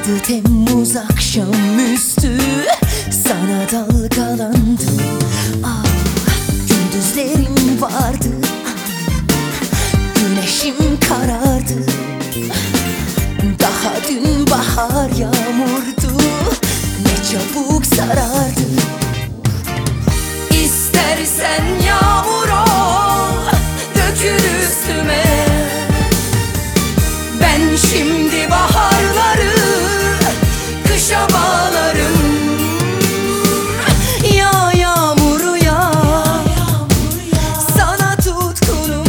Adı Temmuz akşamüstü, sana dalgalandım. Ah, gündüzlerim vardı, güneşim karardı. Daha dün bahar yağmurdu, ne çabuk sarardı. İstersen yağmur ol, dökül üstüme. Ben şimdi baharları kışa bağlarım. Ya yağmuru ya, sana tutkunum.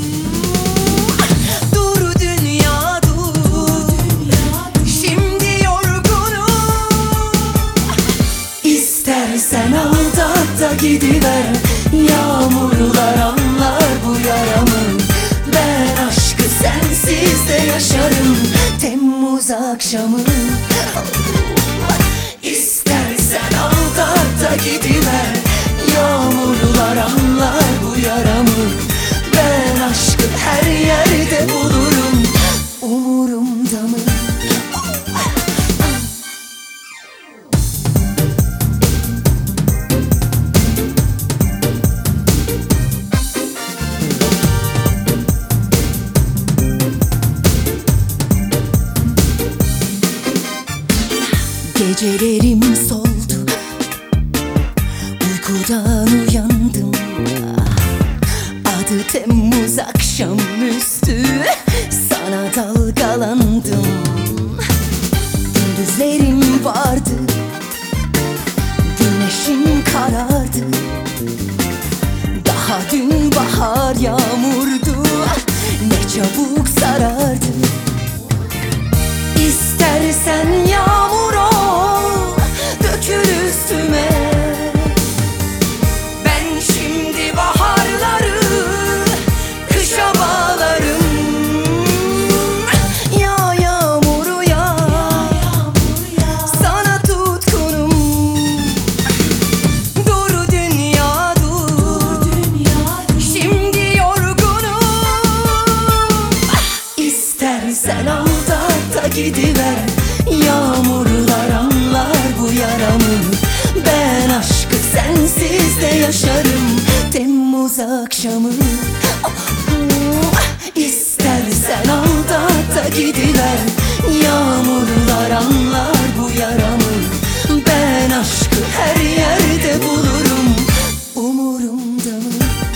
Dur dünya dur, şimdi yorgunum. İstersen aldat da gidiver, yağmurlar anlar bu yaramı. Ben aşkı sensiz de yaşarım, Temmuz akşamı. İstersen aldat da gidiver, yağmurlar anlar bu yaramı. Ben aşkı her yerde bulurum, umurumda mı? Gecelerim soldu, uykudan uyandım. Adı Temmuz akşamüstü, sana dalgalandım. Gündüzlerim vardı, güneşim karardı. Daha dün bahar yağmurdu, ne çabuk sarardı. İstersen yağmur ol, dökül üstüme. Ben şimdi baharları kışa bağlarım. Ya yağmuru ya, sana tutkunum. Dur dünya dur, şimdi yorgunum. İstersen aldat da gidiver, yağmurlar anlar bu yaramı. Ben aşkı sensiz de yaşarım, Temmuz akşamı. İstersen aldat da gidiver, yağmurlar anlar bu yaramı. Ben aşkı her yerde bulurum, umurumda mı?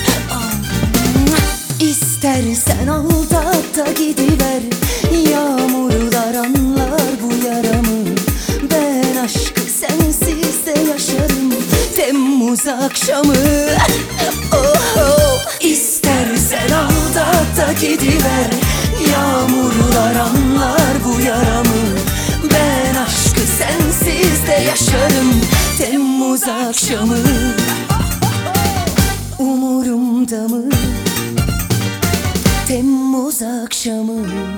İstersen aldat da gidiver, yağmurlar anlar bu yaramı. Ben aşkı sensiz de yaşarım, Temmuz akşamı. Oh, oh. İstersen aldat da gidiver, yağmurlar anlar bu yaramı. Ben aşkı sensiz de yaşarım, Temmuz akşamı. Umurumda mı? Temmuz akşamı.